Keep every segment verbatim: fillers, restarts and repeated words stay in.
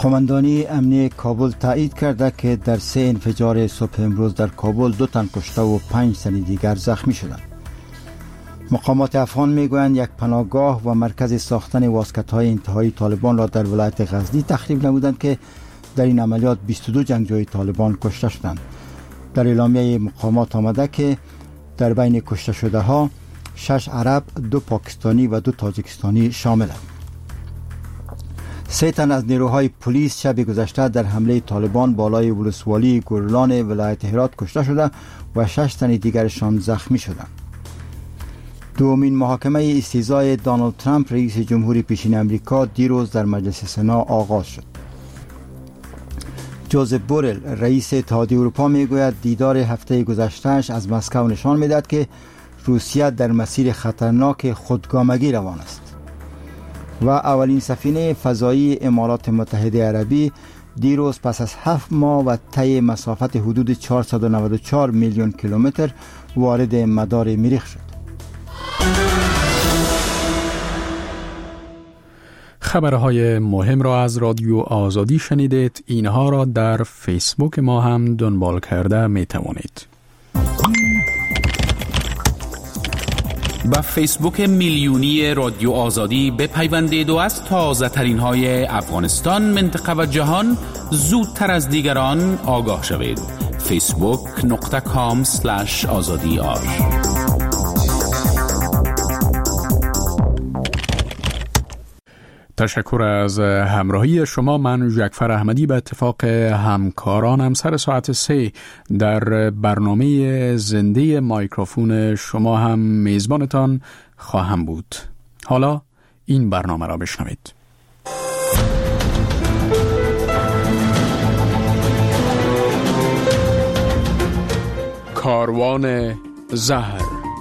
قماندانی امنی کابل تایید کرده که در سه انفجار صبح امروز در کابل دو تن کشته و پنج تن دیگر زخمی شدند. مقامات افغان میگویند یک پناهگاه و مرکز ساختن واسکت‌های انتحاری طالبان را در ولایت غزنی تخریب نمودند که در این عملیات بیست و دو جنگجوی طالبان کشته شدند. در اعلامیه مقامات آمده که در بین کشته شده ها شش عرب، دو پاکستانی و دو تاجیکستانی شاملند. سه تن از نیروهای پلیس شب گذشته در حمله طالبان بالای ولسوالی گورلان ولایت هرات کشته شده و شش تن دیگرشان زخمی شدند. دومین محاکمه استیضاح دونالد ترامپ رئیس جمهوری پیشین امریکا دیروز در مجلس سنا آغاز شد. جوزف بورل رئیس اتحادیه اروپا میگوید دیدار هفته گذشتهش از مسکو نشان میدهد که روسیه در مسیر خطرناک خودگامگی روان است. و اولین سفینه فضایی امارات متحده عربی دیروز پس از هفت ماه و طی مسافت حدود چهارصد و نود و چهار میلیون کیلومتر وارد مدار مریخ شد. خبرهای مهم را از رادیو آزادی شنیدید. اینها را در فیسبوک ما هم دنبال کرده می توانید. با فیسبوک میلیونی رادیو آزادی بپیوندید و از تازه ترین های افغانستان، منطقه و جهان زودتر از دیگران آگاه شوید. فیسبوک نقطه کام سلش آزادی آر. تشکر از همراهی شما. من جعفر احمدی به اتفاق همکارانم سر ساعت سه در برنامه زنده مایکروفون شما هم میزبانتان خواهم بود. حالا این برنامه را بشنوید. کاروان زهر.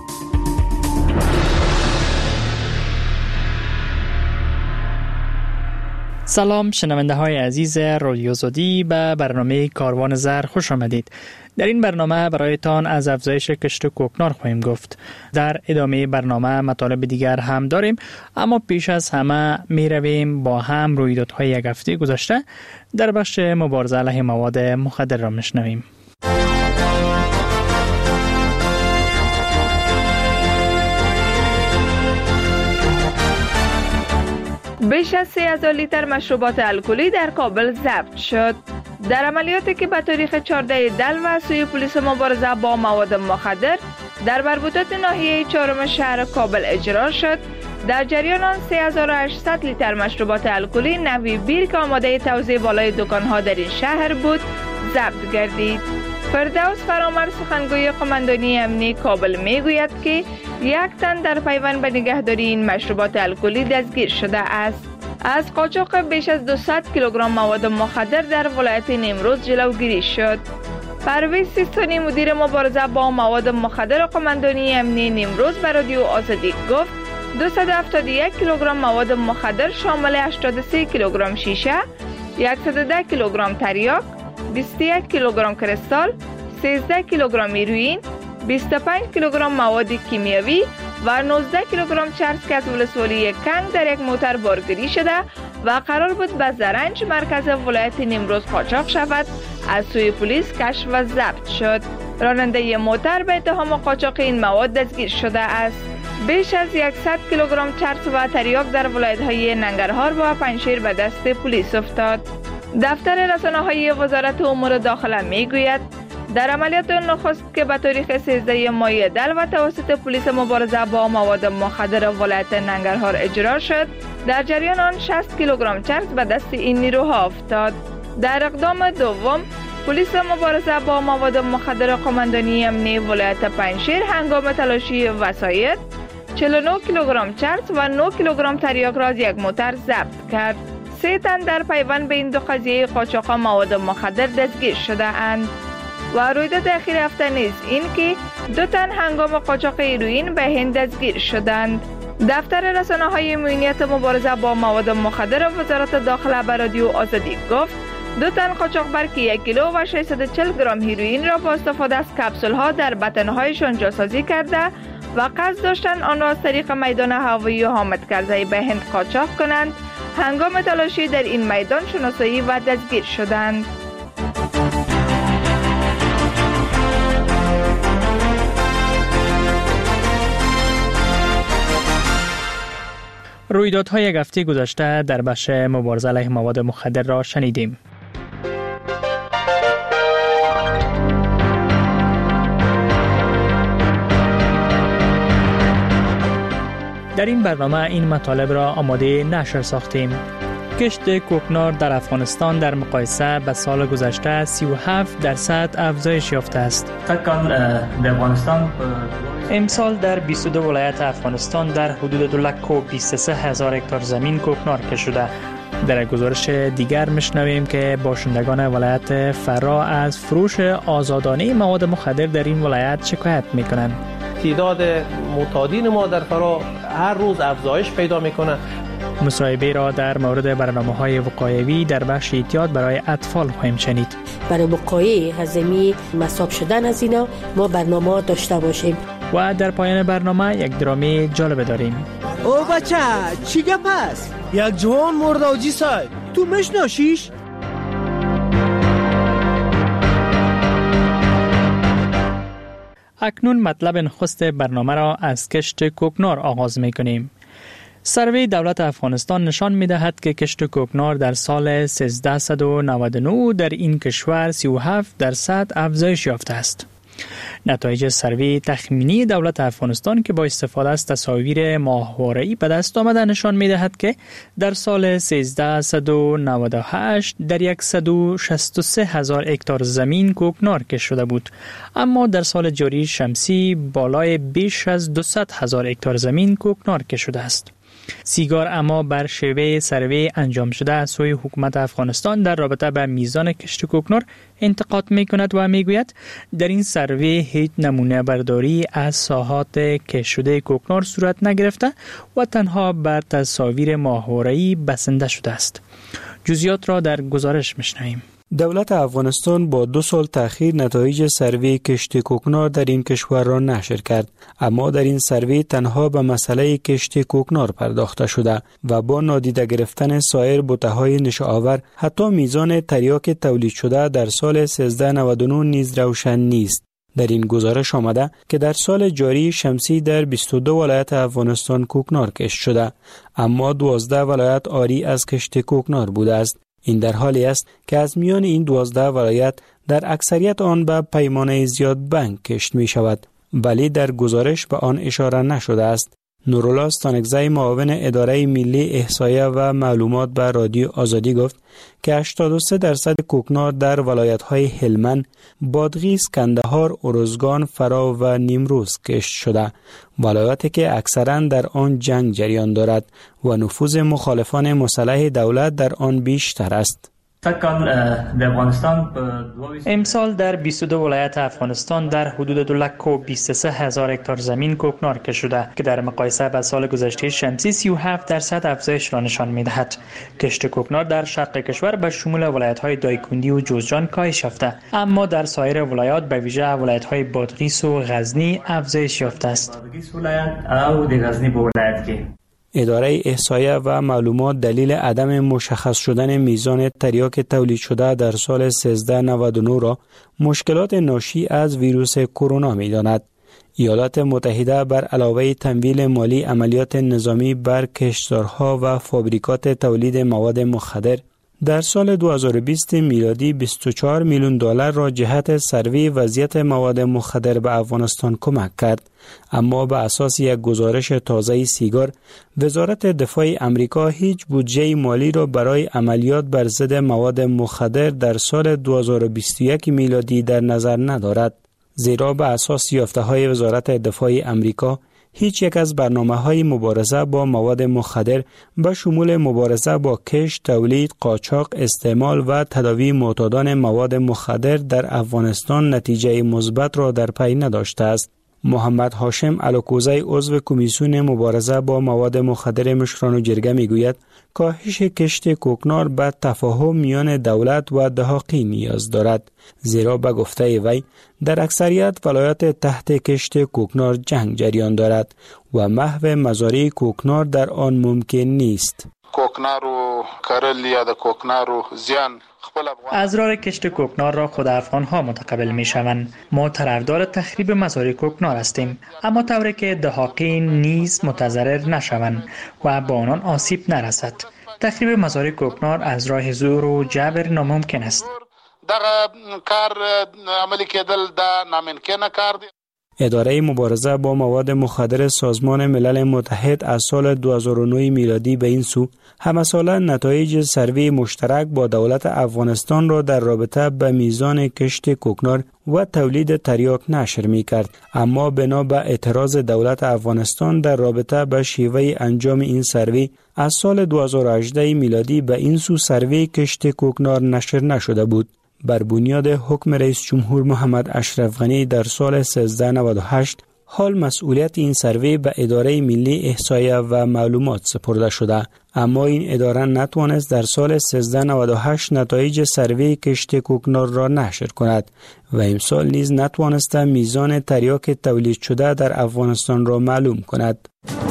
سلام شنونده های عزیز رادیو آزادی، به برنامه کاروان زهر خوش آمدید. در این برنامه برایتان از افزایش کشت کوکنار خواهیم گفت. در ادامه برنامه مطالب دیگر هم داریم، اما پیش از همه می رویم با هم رویدادهای یک هفته گذشته در بخش مبارزه علیه مواد مخدر را میشنویم. بیش از سه هزار لیتر مشروبات الکلی در کابل ضبط شد. در عملیاتی که به تاریخ چهارده دلو از سوی پلیس مبارزه با مواد مخدر در مربوطات ناحیه چهارم شهر کابل اجرا شد، در جریان آن سه هزار و هشتصد لیتر مشروبات الکلی نوی بیر که آماده توزیع بالای دکان‌ها در این شهر بود ضبط گردید. فردوس فرامر سخنگوی قماندانی امنی کابل میگوید که یک تن در پیوند به نگهداری این مشروبات الکلی دستگیر شده است. از قاچاق بیش از دویست کیلوگرم مواد مخدر در ولایت نیمروز جلوگیری شد. پرویز سیستانی مدیر مبارزه با مواد مخدر قماندانی امنی نیمروز به رادیو آزادی گفت دویست و هفتاد و یک کیلوگرم مواد مخدر شامل هشتاد و سه کیلوگرم شیشه، صد و ده کیلوگرم تریاک، بیست و یک کیلوگرم کریستال، سیزده کیلوگرم هیروئین، بیست و پنج کیلوگرم مواد کیمیایی و نوزده کیلوگرم چرس که از ولسوالی کنگ در یک موتر بارگیری شده و قرار بود به زرنج مرکز ولایت نیمروز قاچاق شود، از سوی پلیس کشف و ضبط شد. راننده موتر به اتهام قاچاق این مواد دستگیر شده است. بیش از صد کیلوگرم چرس و تریاک در ولایت‌های ننگرهار و پنجشیر به دست پلیس افتاد. دفتر رسانه‌های وزارت امور داخله میگوید در عملیات نخست که به تاریخ سیزده ماه دلو توسط پلیس مبارزه با مواد مخدر ولایت ننگرهار اجرا شد، در جریان آن شصت کیلوگرم چرس به دست این نیروها افتاد. در اقدام دوم پلیس مبارزه با مواد مخدر قماندانی امنی ولایت پنجشیر هنگام تلاشی وسایط چهل و نه کیلوگرم چرس و نه کیلوگرم تریاک را از یک موتر ضبط کرد. سه تن در پیوند به این دو قضیه قاچاق مواد مخدر دستگیر شده اند. و رویداد اخیر هفته نیز این که دو تن هنگام قاچاق هیروئین به هند دستگیر شدند. دفتر رسانه‌های امنیت مبارزه با مواد مخدر وزارت داخله به رادیو آزادی گفت دو تن قاچاق برگ یک کیلو و ششصد و چهل گرم هیروئین را با استفاده از کپسول‌ها در بطن‌هایشان جاسازی کرده و قصد داشتند آن را از طریق میدان هوایی حامد کرزی به هند قاچاق کنند. هنگام تلاشی در این میدان شناسایی و دستگیر شدند. رویدادهای یک هفته گذشته در بخش مبارزه علیه مواد مخدر را شنیدیم. در این برنامه این مطالب را آماده نشر ساختیم. کشت کوکنار در افغانستان در مقایسه به سال گذشته سی و هفت درصد افزایش یافته است. امسال در بیست و دو ولایت افغانستان در حدود دو لک و بیست و سه هزار هکتار زمین کوکنار کشته شده. در گزارش دیگر میشنویم که باشندگان ولایت فرا از فروش آزادانه مواد مخدر در این ولایت شکایت میکنند. تعداد معتادین ما در فرا هر روز افزایش پیدا میکنه. مصاحبه را در مورد برنامه‌های وقایوی در بخش احتیاط برای اطفال خواهیم شنید. برای وقایع هضمی مصاب شدن از اینا ما برنامه داشته باشیم. و در پایان برنامه یک درامه جالب داریم. او بچه چی گپ است؟ یک جوان مرد آجی سای تو مشناسیش؟ اکنون مطلب نخست برنامه را از کشت کوکنار آغاز می‌کنیم. سروی دولت افغانستان نشان می‌دهد که کشت کوکنار در سال سیزده و نود و نه در این کشور سی و هفت درصد افزایش یافته است. نتایج سروی تخمینی دولت افغانستان که با استفاده از تصاویر ماهواره‌ای به دست آمده نشان می‌دهد که در سال سیزده و نود و هشت در صد و شصت و سه هزار هکتار زمین کوکنار کشته شده بود، اما در سال جاری شمسی بالای بیش از دویست هزار هکتار زمین کوکنار کشته شده است. سیگار اما بر شیوه سروی انجام شده از سوی حکومت افغانستان در رابطه با میزان کشت کوکنار انتقاد می کند و می گوید در این سروی هیچ نمونه برداری از ساحات کشت شده کوکنار صورت نگرفته و تنها بر تصاویر ماهواره‌ای بسنده شده است. جزئیات را در گزارش میشنویم. دولت افغانستان با دو سال تأخیر نتایج سروی کشت کوکنار در این کشور را نشر کرد، اما در این سروی تنها به مسئله کشت کوکنار پرداخته شده و با نادیده گرفتن سایر بوته‌های نشه‌آور حتی میزان تریاک تولید شده در سال سیزده نود و نه نیز روشن نیست. در این گزارش آمده که در سال جاری شمسی در بیست و دو ولایت افغانستان کوکنار کشت شده، اما دوازده ولایت عاری از کشت کوکنار بوده است. این در حالی است که از میان این دوازده ولایت در اکثریت آن به پیمانه زیاد بنک کشت می شود، ولی در گزارش به آن اشاره نشده است. نورالله ستانکزی معاون اداره ملی احصایه و معلومات به رادیو آزادی گفت که هشتاد و سه درصد کوکنار در ولایت‌های هلمند، بادغیس، کندهار، ارزگان، فرا و نیمروز کشت شده، ولایاتی که اکثراً در آن جنگ جریان دارد و نفوذ مخالفان مسلح دولت در آن بیشتر است. امسال در بیست و دو ولایت افغانستان در حدود دو لک و بیست و سه هزار هکتار زمین کوکنار کشته شده که در مقایسه با سال گذشته شمسی سی و هفت درصد افزایش را نشان می‌دهد. کشت کوکنار در شرق کشور به شمول ولایت‌های دایکندی و جوزجان کاهش یافته، اما در سایر ولایات به ویژه ولایت‌های بادغیس و غزنی افزایش یافته است. اداره احصایه و معلومات دلیل عدم مشخص شدن میزان تریاک تولید شده در سال سیزده نود و نه را مشکلات ناشی از ویروس کرونا می داند. ایالات متحده بر علاوه تمویل مالی عملیات نظامی بر کشتزارها و فابریکات تولید مواد مخدر در سال دو هزار و بیست میلادی بیست و چهار میلیون دلار را جهت سروی وضعیت مواد مخدر به افغانستان کمک کرد، اما به اساس یک گزارش تازه سیگار، وزارت دفاع امریکا هیچ بودجه مالی را برای عملیات بر ضد مواد مخدر در سال دو هزار و بیست و یک میلادی در نظر ندارد، زیرا به اساس یافته‌های وزارت دفاع امریکا هیچ یک از برنامه‌های مبارزه با مواد مخدر به شمول مبارزه با کشت، تولید، قاچاق، استعمال و تداوی معتادان مواد مخدر در افغانستان نتیجه مثبت را در پی نداشته است. محمد هاشم الوکوزی عضو کمیسیون مبارزه با مواد مخدر مشران و جرگه میگوید کاهش کشت کوکنار به تفاهم میان دولت و دهاقی نیاز دارد، زیرا به گفته وی در اکثریت ولایات تحت کشت کوکنار جنگ جریان دارد و محو مزارع کوکنار در آن ممکن نیست. کوکنار و کرل یا د کوکنار و زیان ازرار کشت کوکنار را خود افغان ها متقبل می شوند. ما طرفدار تخریب مزارع کوکنار هستیم، اما طوری که دهاقین نیز متضرر نشوند و با آنان آسیب نرسد. تخریب مزارع کوکنار از راه زور و جبر ناممکن است. دغه کار عملی کېدل دا ناممکنه کار دی. اداره مبارزه با مواد مخدر سازمان ملل متحد از سال دو هزار و نه میلادی به این سو همساله نتایج سروی مشترک با دولت افغانستان را در رابطه به میزان کشت کوکنار و تولید تریاک نشر می کرد، اما بنا به اعتراض دولت افغانستان در رابطه به شیوه انجام این سروی از سال دو هزار و هجده میلادی به این سو سروی کشت کوکنار نشر نشده بود. بر بنیاد حکم رئیس جمهور محمد اشرف غنی در سال سیزده نود و هشت حال مسئولیت این سروی به اداره ملی احصایه و معلومات سپرده شده، اما این اداره نتوانست در سال سیزده نود و هشت نتایج سروی کشت کوکنار را نشر کند و امسال نیز نتوانست میزان تریاک تولید شده در افغانستان را معلوم کند.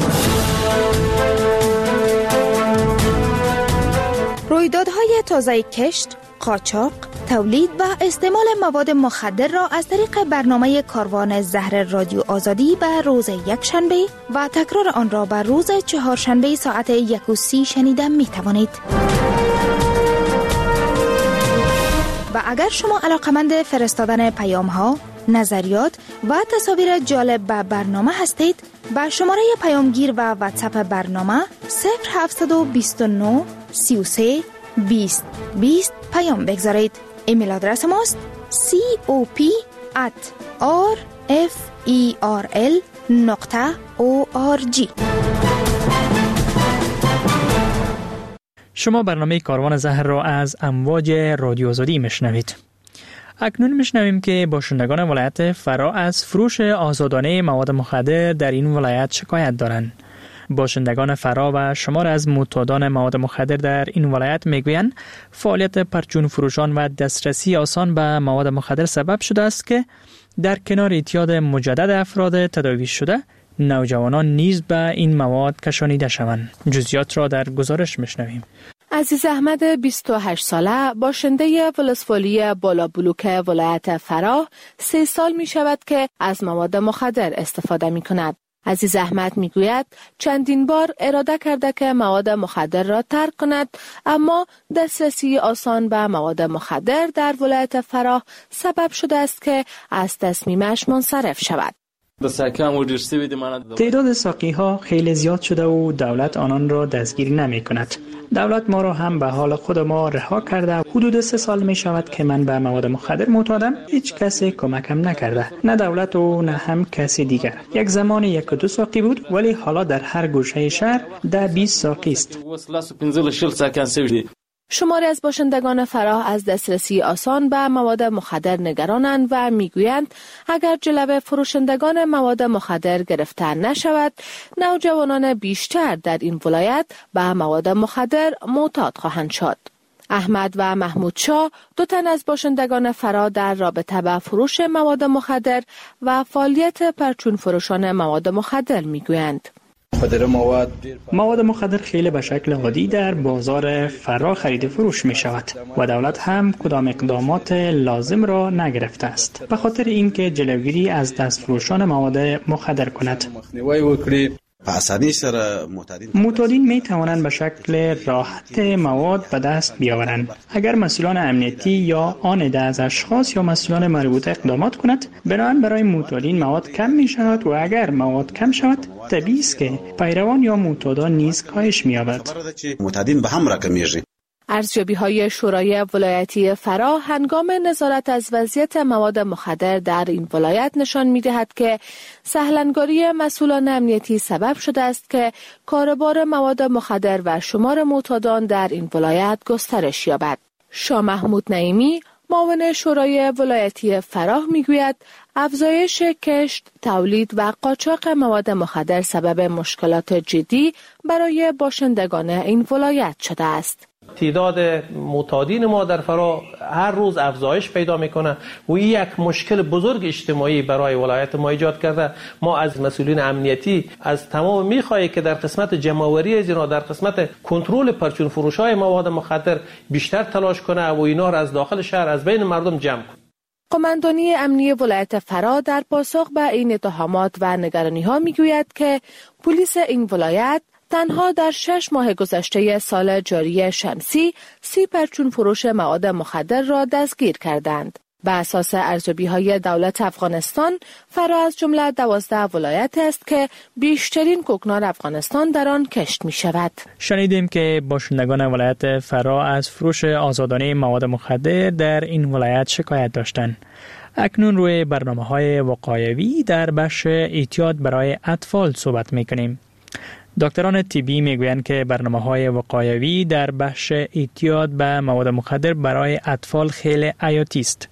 رویدادهای تازه کشت، قاچاق، تولید و استعمال مواد مخدر را از طریق برنامه کاروان زهر رادیو آزادی به روز یکشنبه و تکرار آن را به روز چهارشنبه ساعت یک و سی شنیده می توانید. و اگر شما علاقمند فرستادن پیام ها، نظریات و تصاویر جالب به برنامه هستید، با شماره پیامگیر و واتساپ برنامه صفر هفت دو نه سی و سه بیست بیست پیام بگذارید. ایمیل آدرس ماست سی او پی ات آر اف ای آر ال نقطه او آر جی. شما برنامه کاروان زهر را از امواج رادیو آزادی میشنوید. اکنون میشنویم که باشندگان ولایت فرا از فروش آزادانه مواد مخدر در این ولایت شکایت دارند. باشندگان فرا و شمار از معتادان مواد مخدر در این ولایت میگویند فعالیت پرچون فروشان و دسترسی آسان به مواد مخدر سبب شده است که در کنار اعتیاد مجدد افراد تداوی شده، نوجوانان نیز به این مواد کشانیده شوند. جزئیات را در گزارش میشنویم. عزیز احمد بیست و هشت ساله باشنده ولسوالی بالا بلوک ولایت فرا سه سال می شود که از مواد مخدر استفاده می کند. عزیز احمد می گوید چندین بار اراده کرده که مواد مخدر را ترک کند، اما دسترسی آسان به مواد مخدر در ولایت فرا سبب شده است که از تصمیمش منصرف شود. تعداد ساقی ها خیلی زیاد شده و دولت آنان را دستگیر نمی کند. دولت ما را هم به حال خود ما رها کرده. حدود سه سال می شود که من به مواد مخدر معتادم. هیچ کسی کمکم نکرده، نه دولت و نه هم کسی دیگر. یک زمان یک و دو ساقی بود، ولی حالا در هر گوشه شهر ده بیست ساقی است. شماری از باشندگان فراه از دسترسی آسان به مواد مخدر نگرانند و میگویند اگر جلوه فروشندگان مواد مخدر گرفته نشود، نوجوانان بیشتر در این ولایت به مواد مخدر معتاد خواهند شد. احمد و محمود شاه دو تن از باشندگان فراه در رابطه با فروش مواد مخدر و فعالیت پرچون فروشان مواد مخدر میگویند. مواد مخدر خیلی به شکل عادی در بازار فرا خرید فروش می شود و دولت هم کدام اقدامات لازم را نگرفته است به خاطر اینکه جلوگیری از دستفروشان مواد مخدر کند. معتادین می توانند به شکل راحت مواد به دست بیاورند. اگر مسئولان امنیتی یا آن عده از اشخاص یا مسئولان مربوطه اقدامات کند، بنابراین برای معتادین مواد کم می شود و اگر مواد کم شود، طبیعی است که پیروان یا معتادان نیز کاهش می یابد. معتادین به هم رقمیږي. ارزیابی‌های شورای ولایتی فرا هنگام نظارت از وضعیت مواد مخدر در این ولایت نشان می‌دهد که سهلنگاری مسئولان امنیتی سبب شده است که کاربار مواد مخدر و شمار معتادان در این ولایت گسترش یابد. شاه محمود نعیمی، معاون شورای ولایتی فراه میگوید افزایش کشت، تولید و قاچاق مواد مخدر سبب مشکلات جدی برای باشندگان این ولایت شده است. تعداد معتادین ما در فراه هر روز افزایش پیدا میکنه و این یک مشکل بزرگ اجتماعی برای ولایت ما ایجاد کرده. ما از مسئولین امنیتی از تمام میخواهیم که در قسمت جمع‌آوری از اینا، در قسمت کنترل پرچون فروش‌های مواد مخدر بیشتر تلاش کنه و اینا را از داخل شهر از بین مردم جمع کنه. قماندانی امنی ولایت فراه در پاسخ به این اتهامات و نگرانی‌ها میگوید که پلیس این ولایت تنها در شش ماه گذشته سال جاری شمسی سی پرچون فروش مواد مخدر را دستگیر کردند. بر اساس ارزیابی‌های دولت افغانستان، فرا از جمله دوازده ولایت است که بیشترین کوکنار افغانستان در آن کشت می شود. شنیدیم که باشندگان ولایت فرا از فروش آزادانه مواد مخدر در این ولایت شکایت داشتند. اکنون روی برنامه‌های وقایوی در بخش احتیاط برای اطفال صحبت می‌کنیم. دکتران طبی میگویند که برنامه‌های وقایوی در بخش احتیاط به مواد مخدر برای اطفال خیلی حیاتی است،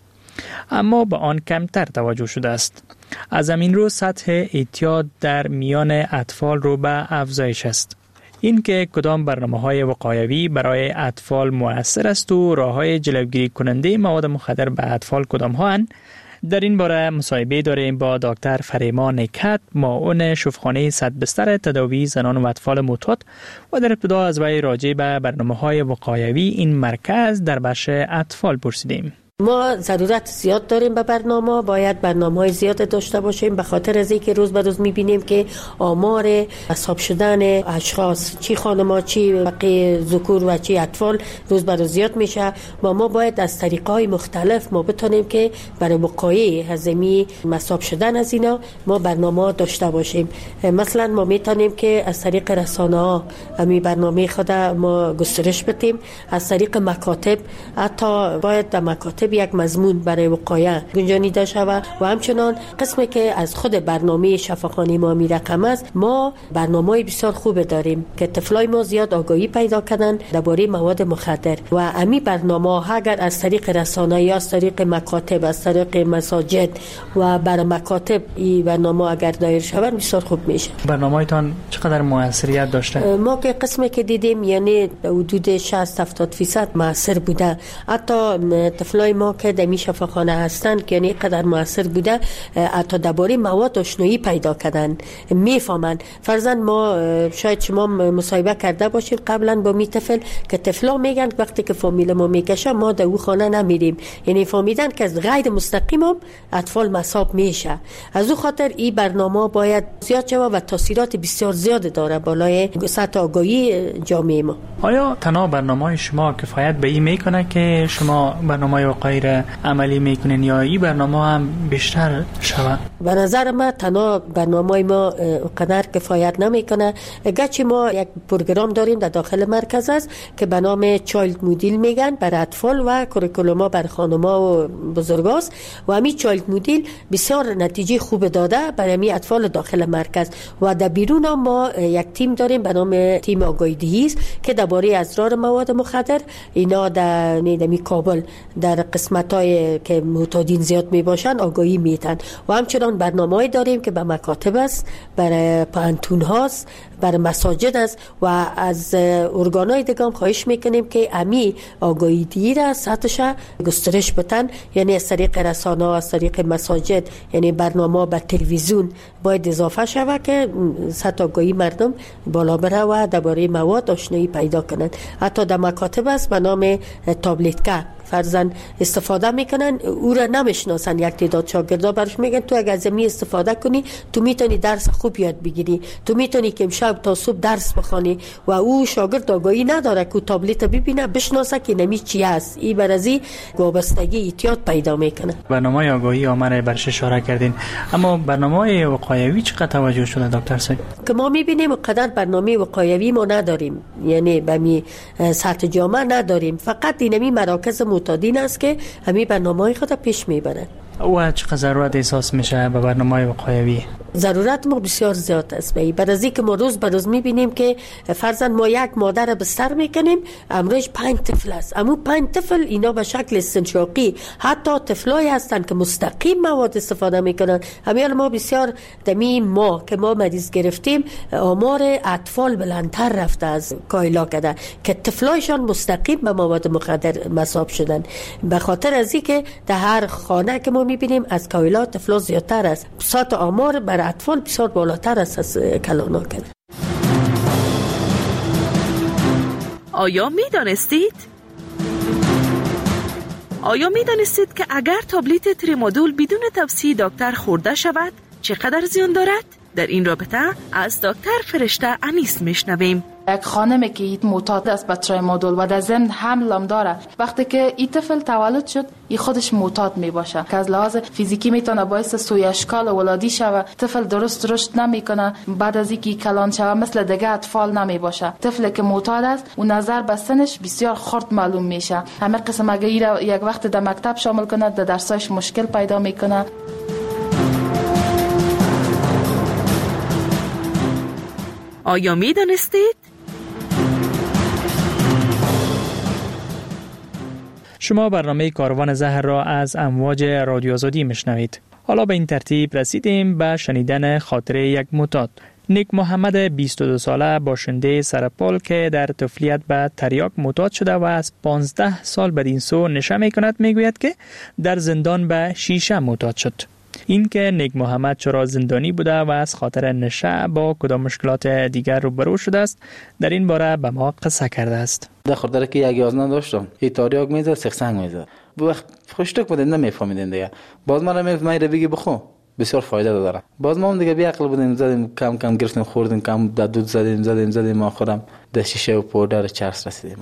اما به آن کمتر توجه شده است. از همین رو سطح احتیاط در میان اطفال رو به افزایش است. این که کدام برنامه‌های وقایوی برای اطفال مؤثر است و راه‌های جلوگیری کننده مواد مخدر به اطفال کدام هستند، در این باره مصاحبه داریم با دکتر فریما نکهت، معاون شفاخانه صد بستر تداوی زنان و اطفال معتاد، و در ابتدا از وی راجع به برنامه‌های وقایوی این مرکز در بخش اطفال پرسیدیم. ما ضرورت زیاد داریم به برنامه، باید برنامه‌های زیاد داشته باشیم، به خاطر از اینکه روز به روز می‌بینیم که آمار اصاب شدن اشخاص، چی خانم‌ها چی بقیه ذکور و چی اطفال روز به روز زیاد میشه و ما باید از طریق‌های مختلف ما بتونیم که برای وقایع هضمی مصاب شدن از اینا ما برنامه داشته باشیم. مثلا ما میتونیم که از طریق رسانه‌ها همین برنامه خود ما گسترش بدیم، از طریق مکاتب، حتی باید در مکاتب یک مضمون برای وقایع گنجانیده شود و همچنان قسمی که از خود برنامه شفاخانه ما می رقم است، ما برنامه بسیار خوب داریم که طفلای ما زیاد آگاهی پیدا کردن درباره مواد مخدر و امی برنامه اگر از طریق رسانه یا از طریق مکاتب، از طریق مساجد و بر مکاتب این برنامه اگر دایر شود بسیار خوب میشه. برنامه‌تان چقدر موثریت داشته؟ ما که قسمی که دیدیم یعنی حدود شصت هفتاد درصد موثر بوده. حتی طفلای ما که در شفاخانه هستن که یعنی قدر موثر بوده، حتی درباره مواد آشنایی پیدا کردن، میفهمن. فرضاً ما شاید شما مصاحبه کرده باشید قبلا با می طفل که طفلا میگن وقتی که فامیل ما میکشه ما در او خانه نمیریم، یعنی فهمیدن که از غیر مستقیم هم اطفال مصاب میشه. از او خاطر این برنامه باید زیاد شود و تاثیرات بسیار زیاد داره بالای سطح آگاهی جامعه ما. آیا تنها برنامه شما کفایت به این میکنه که شما برنامه وقایعی عملی میکنین یا این برنامه هم بیشتر شود؟ به نظر من تنها برنامه ما قدر کفایت نمیکنه. گرچه ما یک پروگرام داریم در داخل مرکز است که به نام چایلد مدل میگن برای اطفال و کوریکولوما برای خانم‌ها و بزرگاست و همین چایلد مدل بسیار نتیجه خوب داده برای همین اطفال داخل مرکز. و در بیرون هم ما یک تیم داریم به نام تیم آگاهی دهی است که درباره اسرار مواد مخدر اینا در نیدمی کابل در قسمت‌های که معتادین زیاد میباشن آگاهی میتن و همچنان برنامه‌ای داریم که به مکاتب است، برای پانتون هاست، برای مساجد است و از ارگان‌های دیگه هم خواهش میکنیم که امی آگاهی دهی را سطحش گسترش بدن، یعنی از طریق رسانه، از طریق مساجد، یعنی برنامه به تلویزیون باید اضافه شود که سطح آگاهی مردم بالا بره و درباره مواد آشنایی پیدا کنند. حتی در مکاتب است به نام تابلت که فرزن استفاده میکنن، او را نمیشناسن. یک تعداد شاگردا برش میگن تو اگه از می استفاده کنی تو میتونی درس خوب یاد بگیری، تو میتونی که امشب تا صبح درس بخوانی و او شاگرد آگاهی نداره که تابلت ببینه بشناسه که نمی چی است. این برازی وابستگی احتیاط پیدا میکنه. برنامه آگاهی آمره برش اشاره کردین، اما برنامه وقایوی چقدر توجه شده دکتر صاحب؟ که ما میبینیم قدر برنامه وقایوی ما نداریم، یعنی به می سطح جامعه نداریم، فقط اینمی مراکز معتادین است که همین برنامه‌های خود پیش میبرن. و چقدر ضرورت احساس میشه به برنامه وقایوی؟ ضرورت ما بسیار زیاد است. بعد از اینکه ما روز به روز میبینیم که فرضاً ما یک مادر بستر میکنیم، امروز پنج طفل است. امو پنج طفل اینا به شکل استنشاقی، حتی طفلای هستند که مستقیم مواد استفاده میکنن. همین ما بسیار دمی ما که ما مریض گرفتیم، آمار اطفال بلندتر رفته از کایلا کده که طفلایشان مستقیم به مواد مخدر مصاب شدن. به خاطر از اینکه در هر خانه که ما میبینیم از کایلا طفلا زیادتر است. سطح آمار بر اطفال بسیار بالاتر است از کلانا کده. آیا می دانستید؟ آیا می دانستید که اگر تابلت تریمادول بدون توصیه دکتر خورده شود چقدر زیان دارد؟ در این رابطه از دکتر فرشته انیس میشنویم. یک خانمی که ایت معتاد است به تریمادول و در ضمن حمل هم داره، وقتی که این طفل تولد شد ای خودش معتاد می باشه که از لحاظ فیزیکی میتونه باعث سوی اشکال ولادی شوه. طفل درست رشد نمیکنه، بعد از اینکه کلان شوه مثل دیگه اطفال نمی باشه. طفلی که معتاد است و نظر به سنش بسیار خرد معلوم میشه. همه قسم اگه یک وقت در مکتب شامل کنه در درسایش مشکل پیدا میکنه. آیا می دانستید؟ شما برنامه کاروان زهر را از امواج رادیو آزادی میشنوید. حالا به این ترتیب رسیدیم به شنیدن خاطره یک معتاد. نیک محمد بیست و دو ساله باشنده سرپل که در طفولیت به تریاک معتاد شده و از پانزده سال بدین سو نشه میکند میگوید که در زندان به شیشه معتاد شد. این که نیک محمد چرا زندانی بوده و از خاطر نشه با کدام مشکلات دیگر روبرو شده است در این باره به ما قصه کرده است. در خاطر که یک یازده داشتم، این تریاک میزد، سیخسنگ میزد. وقت خوشتک بودیم نمیفهمیدیم دیگه. باز ما را میگفت من بگی بخو، بسیار فایده داره. باز ما هم دیگه بی عقل بودیم، زدیم کم کم گرفتیم خوردیم، کم دود زدیم زدیم زدیم آخرام در شیشه و پودر چرس رسیدیم.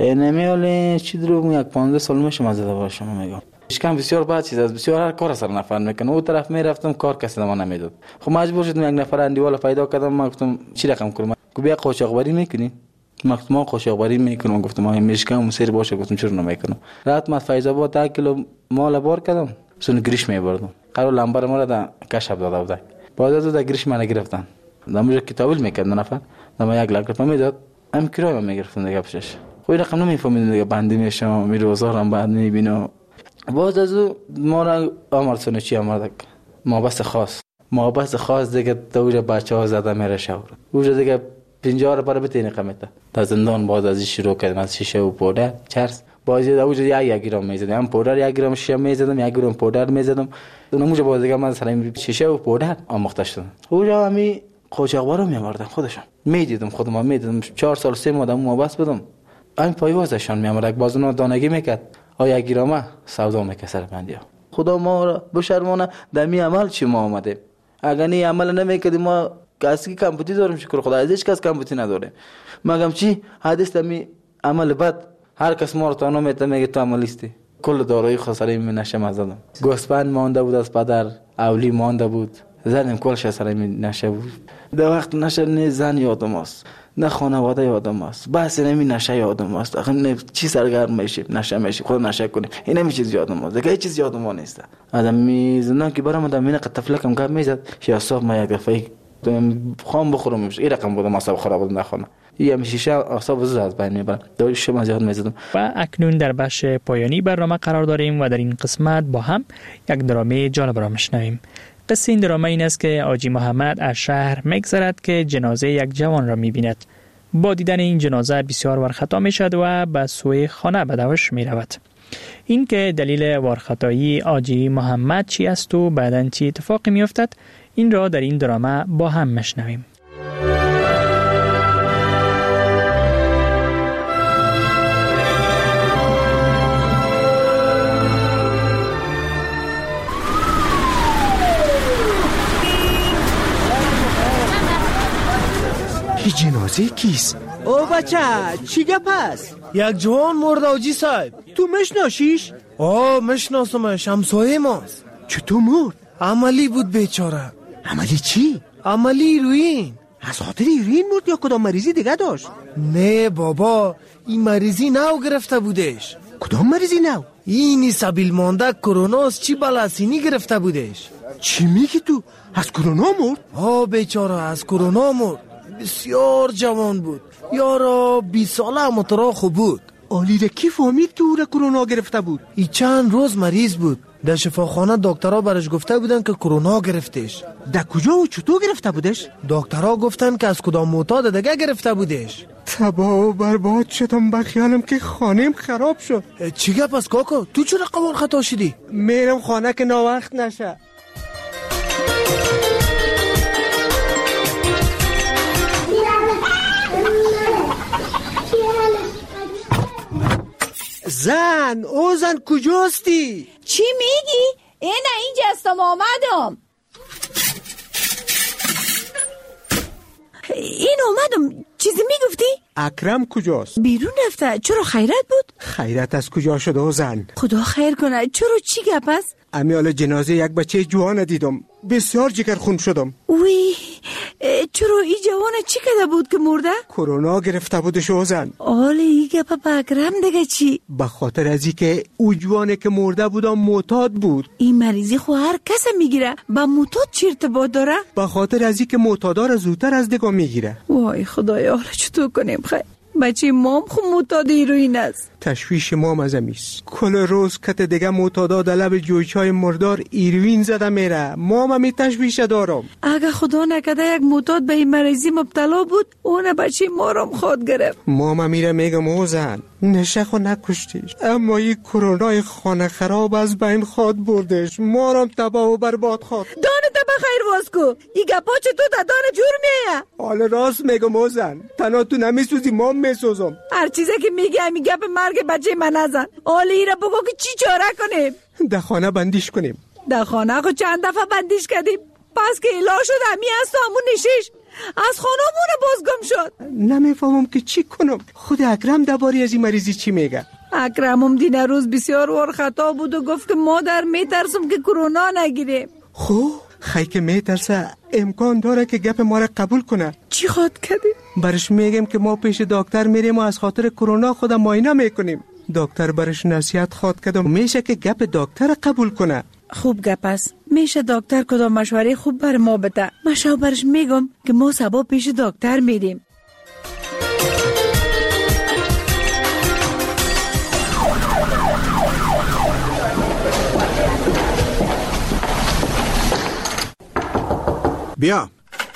نمیاله چی درو یک پانزده سال میشه مزده باشم میگم. اشکم بسیار بد چیز است، بسیار هر کار سر نفر میکنه. اون طرف میرفتم کار کسی ما نمیداد. خب مجبور شدم یک نفر اندیوالا پیدا کردم. من گفتم چی رقم کنم؟ گفت بیا قاچاقبری میکنی؟ وقت ما قاچاقبری میکنم. گفتم ما میشکم سر باشه. گفتم چرا نمیکنم؟ رات ما فیض آباد ده کیلو مال بار کردم. سون گریش میبردم. قرار لمبر ما را در کشف داده بود. بعد از اون گریش من گرفتن. داموجا کتابل میکرد نفر. دام یک لاک میداد. ام کرای ما میگرفتن دیگه پیشش. خو رقم نمیفهمیدم دیگه بندی میشم میروزارم بعد میبینم. باز از او ما را آمار سنوچی آمردک ما بس خاص ما بس خاص دیگه دوجه بچه ها زده میره شور اوجه دیگه پنجاه رو برای بتینی قمیته در زندان. باز از این شروع کردم از شیشه و پودر چرس. باز اوجه یک یک گرام میزدم، هم پودر یک گرام شیشه میزدم، یک گرام پودر میزدم. اونموجه باز دیگه من سر شیشه و پودر آموخته شدم. اوجه همی قاچاقبر رو میامردم خودشون میدیدم خودم میدیدم. چهار سال سه ماه ما بس بودم. این پایوازشان میامرد. باز اونها دانگی میکرد آیا گیرامه سودا میکنه سر بندیا. خدا ما را بشرمانه دمی عمل چی ما آمده. اگر نی عمل نمیکردیم ما کسی کمپوتی داریم شکر خدا. از هیچ کس کمپوتی نداریم. مگم چی حدیث دمی عمل بد هر کس ما رو تا نمیته میگه تو عملیستی. کل داروی خساری می نشه مزدم. گوسفند مانده بود از پدر، اولی مانده بود. زدیم کلش سر می نشه بود. در وقت نشه نه زن یادم است. نه خانواده یادم است. بس نمی نشه یادم است. آخه نه چی سرگرم میشیم نشه میشیم خود نشه کنیم. این نمی چیز یادم است. دیگه هیچ چیز یادم نیست. آدم می زندان که برام آدم مینه طفلکم گپ میزد. یا صاحب ما یک دفعه خام بخورم میشه. این رقم بودم اصلا خراب بود نخونه. یه میشه اصلا زود از بین میبرم. دوش شما زیاد میزدم. و اکنون در بخش پایانی برنامه قرار داریم و در این قسمت با هم یک درامه جالب را میشنویم. قصه این درامه این است که آجی محمد از شهر میگذرد که جنازه یک جوان را میبیند. با دیدن این جنازه بسیار ورخطا میشد و به سوی خانه بدوش میرود. این که دلیل ورخطایی آجی محمد چی است و بعداً چی اتفاقی میافتد این را در این درامه با هم میشنویم. این جنازه کیست؟ او بچه چی گپ است؟ یک جوان مرده آجی صاحب. تو مشناسیش؟ آه مشناسمش، همسایه ماست. چطور مرد؟ عملی بود بیچاره. عملی چی؟ عملی روین. از خاطر ایرین مرد یا کدام مریضی دیگه داشت؟ نه بابا، این مریضی نو گرفته بودش. کدام مریضی نو؟ اینی سبیل مانده کروناست چی بلاسینی گرفته بودش. چی میگی تو؟ از کرونا مرد؟ آه بیچاره از کرونا مرد. بسیار جوان بود. یارا بیست ساله اما ترا خوب بود. آلی ده کی فهمید که او را کرونا گرفته بود؟ ای چند روز مریض بود. در شفاخانه دکترها برش گفته بودن که کرونا گرفتش. در کجا و چطور گرفته بودش؟ دکترها گفتن که از کدام معتاد دیگه گرفته بودش. تباه و برباد شدم، بخیالم که خانم خراب شد. چی گپ است کاکا؟ تو چرا قوار خطا شدی؟ میرم خانه که ناوقت نشه. زن، او زن کجاستی؟ چی میگی؟ اینه اینجا هستم آمدم. این اومدم. چیزی میگفتی؟ اکرم کجاست؟ بیرون رفته. چرا خیرت بود؟ خیرت از کجا شده او زن؟ خدا خیر کنه. چرا چی گپ است؟ امیال جنازه یک بچه جوان دیدم، بسیار جگر خون شدم. وی چرا این جوان چی کده بود که مرده؟ کرونا گرفته بودش او زن. آله این گپ بکرم دیگه چی؟ به خاطر ازی که او جوانه که مرده بودم معتاد بود. این مریضی خو هر کس میگیره، با معتاد چی ارتباط داره؟ به خاطر ازی که معتادا را زودتر از دیگه میگیره. وای خدایا، حالا چطور کنیم خیر؟ بچه مام خو معتاد هیروئین است. تشویش مام از امیست. کل روز کت دیگه معتادا در لب جویچای مردار هیروئین زده میره. مام همی تشویش دارم. اگه خدا نکده یک معتاد به این مریضی مبتلا بود، اون بچه مارم خود گرفت. مام میره میگم او زن نشه خو نکشتیش، اما این کرونای خانه خراب از بین خود بردش. مارم تباه و برباد خود. دانه تبا خیر واسکو. این گپا چطور تا دانه جور میه؟ حالا راست میگم او زن، تنها تو نمیسوزی مام میسوزم. هر چیزی که میگه همی گپ مرگ بچه من نزن. حالا ایره بگو که چی چاره کنیم؟ در خانه بندیش کنیم. در خانه خو چند دفعه بندیش کردیم، پس که ایلا شد همی از همون نشیش از خانمون بازگم شد. نمیفهمم که چی کنم. خود اکرم درباره از این مریضی چی میگه؟ اکرمم دین روز بسیار وار خطا بود و گفت که مادر میترسم که کرونا نگیریم. خب خی که میترسه امکان داره که گپ ما را قبول کنه. چی خواد کردی؟ برش میگم که ما پیش دکتر میریم و از خاطر کرونا خودم معاینه میکنیم. دکتر برش نصیحت خواد کردم میشه که گپ دکتر قبول کنه. خوب گپ است. میشه دکتر کدام مشوره خوب بر ما بده. مشاو برش میگم که ما سبا پیش دکتر میریم. بیا.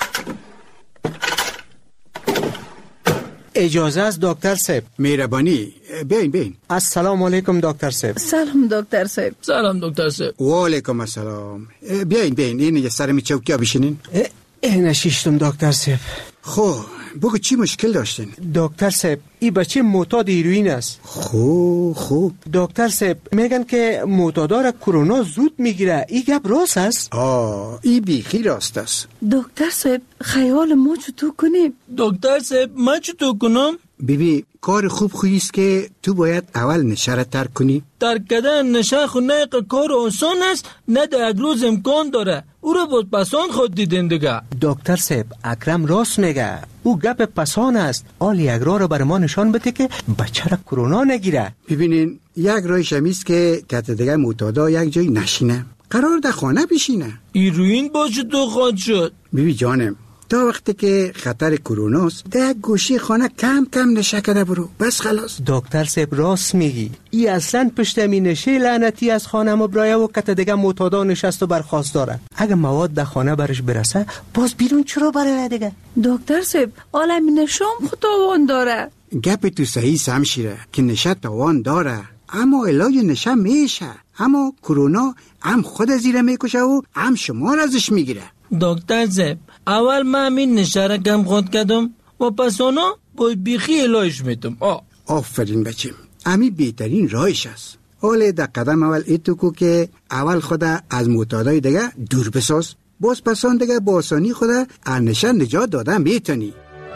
اجازه از دکتر صاحب. مهربانی بیاین بیاین. السلام علیکم دکتر صاحب. سلام دکتر صاحب. سلام دکتر صاحب. و علیکم السلام. بیاین بیاین این یه سر می چوکیا بشینین. اینه شیشتم دکتر صاحب. خب بگو چی مشکل داشتین؟ دکتر صاحب این بچه معتاد هیروئین است. خوب خوب. دکتر صاحب میگن که معتادا را کرونا زود میگیره، این گپ راست است؟ آه این بیخی راست است. دکتر صاحب خیال ما چطور کنیم؟ دکتر صاحب من چطور کنم؟ بیبی کار خوب خویست که تو باید اول نشه را ترک کنی. ترک کردن نشه خو نه کار آسان است، نه در یک روز امکان داره. او را بود پسان خود دیدن دیگه. دکتر صاحب اکرم راست میگه، او گپ پسان است. آل یک راه رو بر ما نشان بده که بچه را کرونا نگیره. ببینین یک راهش همیست که کت دیگه معتادا یک جای نشینه، قرار در خانه بشینه. هیروئین باشه تو خود شد. بیبی جانم تا وقتی که خطر کروناست در گوشی خانه کم کم نشه کرده برو بس خلاص. دکتر صاحب راست میگی، ای اصلا پشت می نشه لعنتی از خانه ما برای و کت دیگه معتادا نشست و برخواست داره. اگه مواد در خانه برش برسه باز بیرون چرا برای دیگه؟ دکتر صاحب عالم نشام خودتاوان داره. گپ تو صحیح سمشیره که نشه تاوان داره، اما علاج نشه میشه. اما کرونا هم خود زیره میکشه و هم شما را ازش میگیره. دکتر صاحب اول من همین نشه را کم خود کردم و پس اونا باید بیخی علاج میتم. آفرین بچیم، امی بهترین راهش است. حالا در قدم اول ایتو کو که اول خدا از معتادای دیگه دور بساز، باز پسان دیگه با آسانی خدا از نشه نجات دادن میتونی.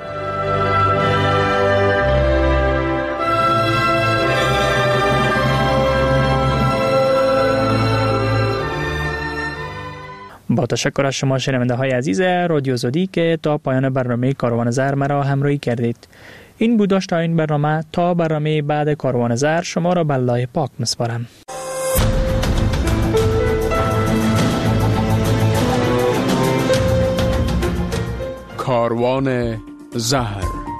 با تشکر از شما شنونده های عزیز رادیو زودی که تا پایان برنامه کاروان زر مرا همراهی کردید. این بود داشت تا این برنامه. تا برنامه بعد کاروان زر شما را به الله پاک میسپارم. کاروان زهر.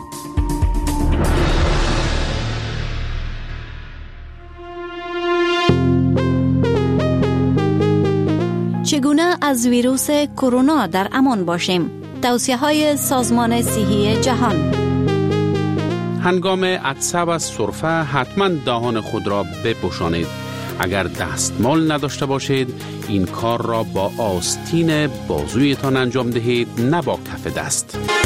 چگونه از ویروس کرونا در امان باشیم؟ توصیه های سازمان صحی جهان. هنگام عطسه و سرفه حتما دهان خود را بپوشانید. اگر دستمال نداشته باشید این کار را با آستین بازویتان انجام دهید، نه با کف دست.